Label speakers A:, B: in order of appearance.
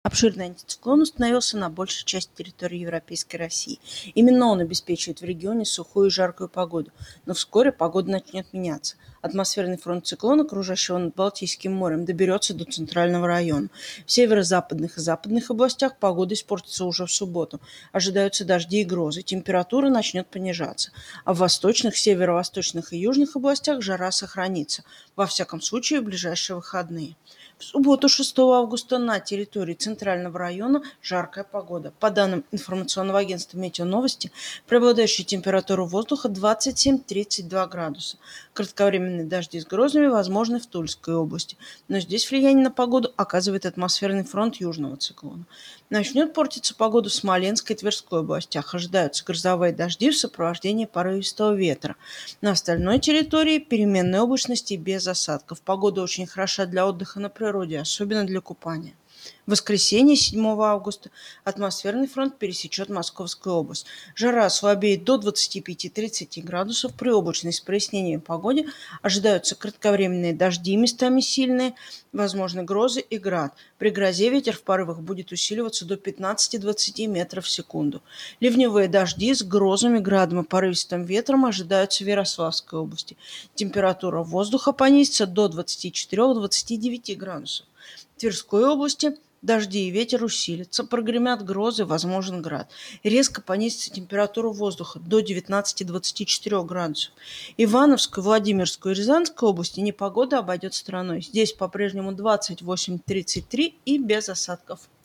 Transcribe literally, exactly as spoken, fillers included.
A: Обширный антициклон установился на большей части территории Европейской России. Именно он обеспечивает в регионе сухую и жаркую погоду. Но вскоре погода начнет меняться. Атмосферный фронт циклона, кружащего над Балтийским морем, доберется до центрального района. В северо-западных и западных областях погода испортится уже в субботу. Ожидаются дожди и грозы. Температура начнет понижаться. А в восточных, северо-восточных и южных областях жара сохранится. Во всяком случае, в ближайшие выходные. В субботу, шестого августа, на территории Центрального района жаркая погода. По данным информационного агентства «Метеоновости», преобладающая температура воздуха двадцать семь - тридцать два градуса. Кратковременные дожди с грозами возможны в Тульской области. Но здесь влияние на погоду оказывает атмосферный фронт южного циклона. Начнет портиться погода в Смоленской и Тверской областях. Ожидаются грозовые дожди в сопровождении порывистого ветра. На остальной территории переменной облачности без осадков. Погода очень хороша для отдыха на природе, особенно для купания. В воскресенье, седьмого августа, атмосферный фронт пересечет Московскую область. Жара ослабеет до двадцати пяти - тридцати градусов. При облачной с прояснением погоде ожидаются кратковременные дожди, местами сильные, возможны грозы и град. При грозе ветер в порывах будет усиливаться до пятнадцати - двадцати метров в секунду. Ливневые дожди с грозами, градом и порывистым ветром ожидаются в Ярославской области. Температура воздуха понизится до двадцати четырёх - двадцати девяти градусов. В Тверской области дожди и ветер усилятся, прогремят грозы, возможен град. Резко понизится температура воздуха до девятнадцати - двадцати четырёх градусов. Ивановской, Владимирской и Рязанской области непогода обойдет стороной. Здесь по-прежнему двадцать восемь - тридцать три и без осадков.